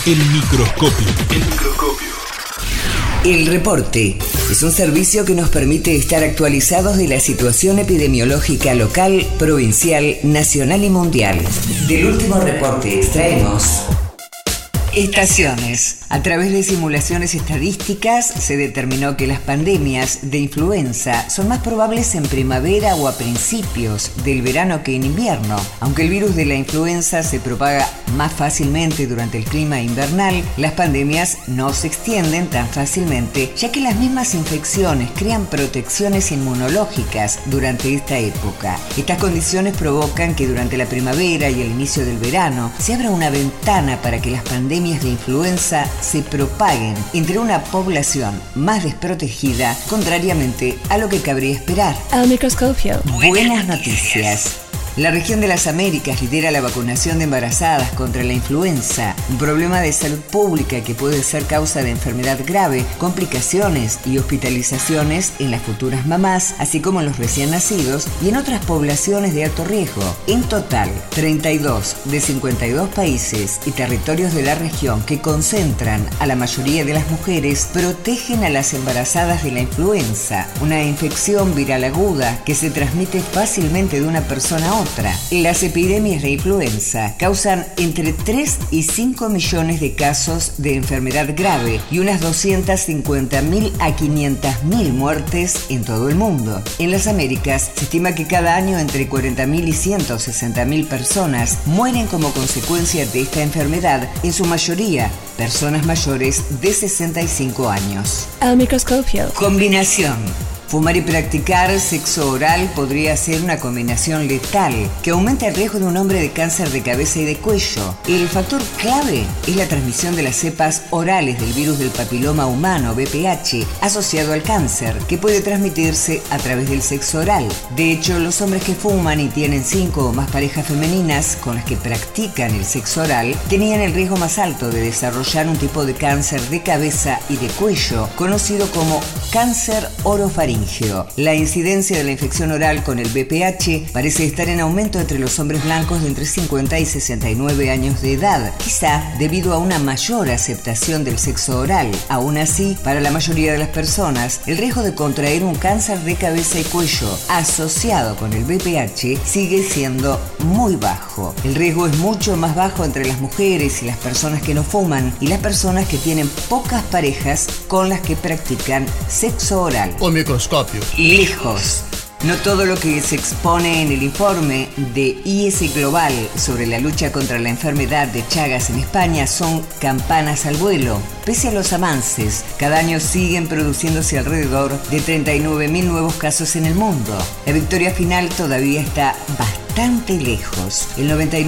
El microscopio. El microscopio. El reporte es un servicio que nos permite estar actualizados de la situación epidemiológica local, provincial, nacional y mundial. Del último reporte extraemos estaciones. A través de simulaciones estadísticas se determinó que las pandemias de influenza son más probables en primavera o a principios del verano que en invierno. Aunque el virus de la influenza se propaga más fácilmente durante el clima invernal, las pandemias no se extienden tan fácilmente, ya que las mismas infecciones crean protecciones inmunológicas durante esta época. Estas condiciones provocan que durante la primavera y el inicio del verano se abra una ventana para que las pandemias de influenza se propaguen entre una población más desprotegida, contrariamente a lo que cabría esperar. El microscopio. Buenas noticias. La región de las Américas lidera la vacunación de embarazadas contra la influenza, un problema de salud pública que puede ser causa de enfermedad grave, complicaciones y hospitalizaciones en las futuras mamás, así como en los recién nacidos y en otras poblaciones de alto riesgo. En total, 32 de 52 países y territorios de la región que concentran a la mayoría de las mujeres protegen a las embarazadas de la influenza, una infección viral aguda que se transmite fácilmente de una persona a otra. Las epidemias de influenza causan entre 3 y 5 millones de casos de enfermedad grave y unas 250.000 a 500.000 muertes en todo el mundo. En las Américas se estima que cada año entre 40.000 y 160.000 personas mueren como consecuencia de esta enfermedad, en su mayoría personas mayores de 65 años. El microscopio. Combinación. Fumar y practicar sexo oral podría ser una combinación letal que aumenta el riesgo de un hombre de cáncer de cabeza y de cuello. El factor clave es la transmisión de las cepas orales del virus del papiloma humano, VPH, asociado al cáncer, que puede transmitirse a través del sexo oral. De hecho, los hombres que fuman y tienen 5 o más parejas femeninas con las que practican el sexo oral tenían el riesgo más alto de desarrollar un tipo de cáncer de cabeza y de cuello, conocido como cáncer orofaríngeo. La incidencia de la infección oral con el VPH parece estar en aumento entre los hombres blancos de entre 50 y 69 años de edad, quizá debido a una mayor aceptación del sexo oral. Aún así, para la mayoría de las personas, el riesgo de contraer un cáncer de cabeza y cuello asociado con el VPH sigue siendo muy bajo. El riesgo es mucho más bajo entre las mujeres y las personas que no fuman y las personas que tienen pocas parejas con las que practican sexo oral. O microscopio. Lejos. No todo lo que se expone en el informe de IS Global sobre la lucha contra la enfermedad de Chagas en España son campanas al vuelo. Pese a los avances, cada año siguen produciéndose alrededor de 39.000 nuevos casos en el mundo. La victoria final todavía está bastante lejos. El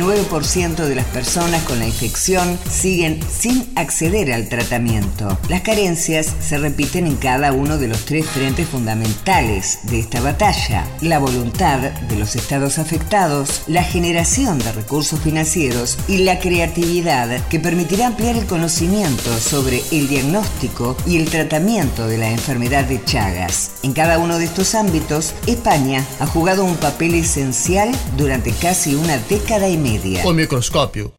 99% de las personas con la infección siguen sin acceder al tratamiento. Las carencias se repiten en cada uno de los 3 frentes fundamentales de esta batalla: la voluntad de los estados afectados, la generación de recursos financieros y la creatividad que permitirá ampliar el conocimiento sobre el diagnóstico y el tratamiento de la enfermedad de Chagas. En cada uno de estos ámbitos, España ha jugado un papel esencial durante casi una década y media. O microscopio.